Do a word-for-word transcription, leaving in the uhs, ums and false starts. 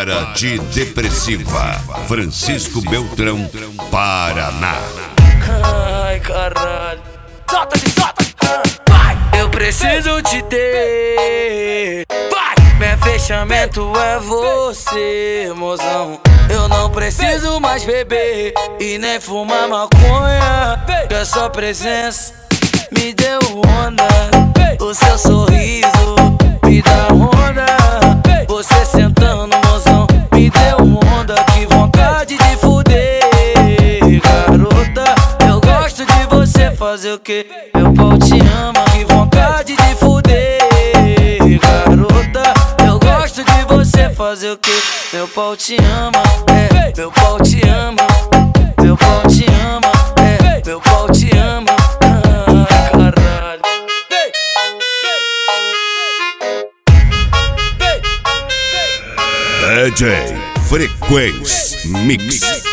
Para de depressiva, Francisco Beltrão, Paraná. Ai, caralho. Solta, me solta. Vai. Eu preciso te ter. Vai. Meu fechamento é você, mozão. Eu não preciso mais beber e nem fumar maconha, que a sua presença me deu onda. O seu sorriso me dá onda. Você sentando, mozão, me deu onda. Que vontade de fuder, garota. Eu gosto de você, fazer o que? Meu pau te ama. Que vontade de fuder, garota. Eu gosto de você, fazer o que? Meu pau te ama, é, meu pau te ama. Meu pau te ama, é, meu pau te ama. Ah, caralho. D J Frequência Mix.